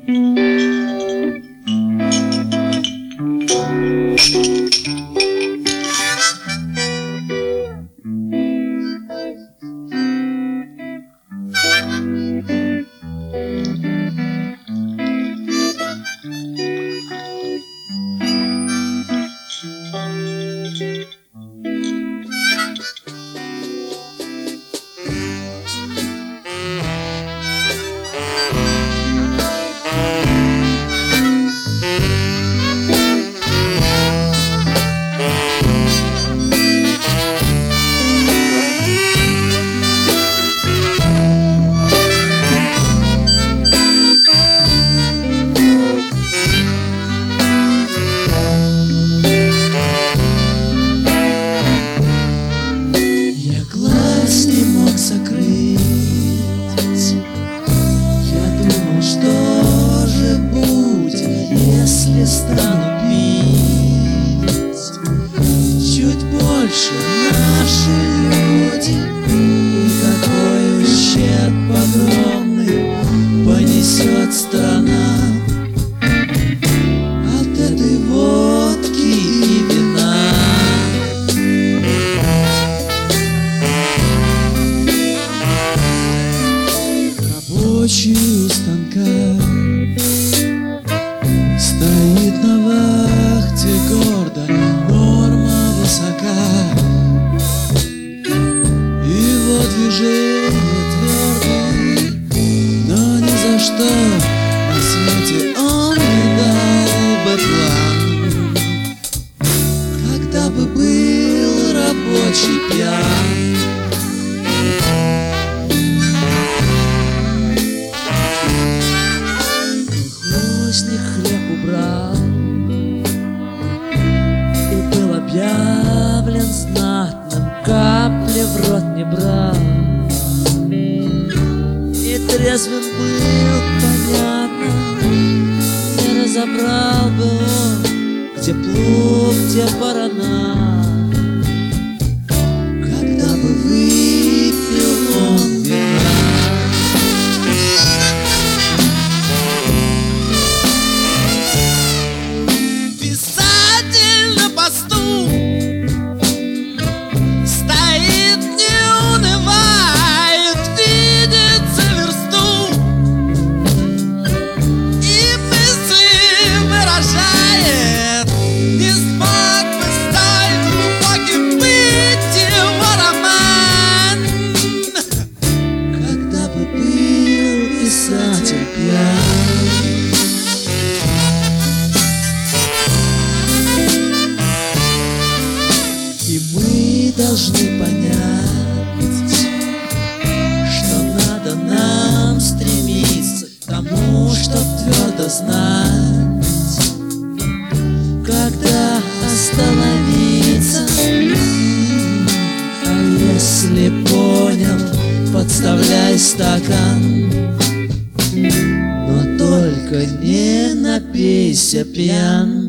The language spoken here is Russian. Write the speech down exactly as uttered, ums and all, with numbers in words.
Стану пить чуть больше наши люди, и какой ущерб огромный понесет страна от этой водки и вина. Рабочий у станка стоит на вахте гордо, норма высока. Его движение твердое, но ни за что на свете он не дал бы план, когда бы был рабочий пьян. Колхозник хлеб убрал и был объявлен знатным, капли в рот не брал, и трезвым был, понятно, не разобрал бы он, где плуг, где барана, когда бы выпил он вина. Писатель пьян. И мы должны понять, что надо нам стремиться к тому, чтоб твердо знать, когда остановиться. А если понял, подставляй стакан, но только не напейся пьян.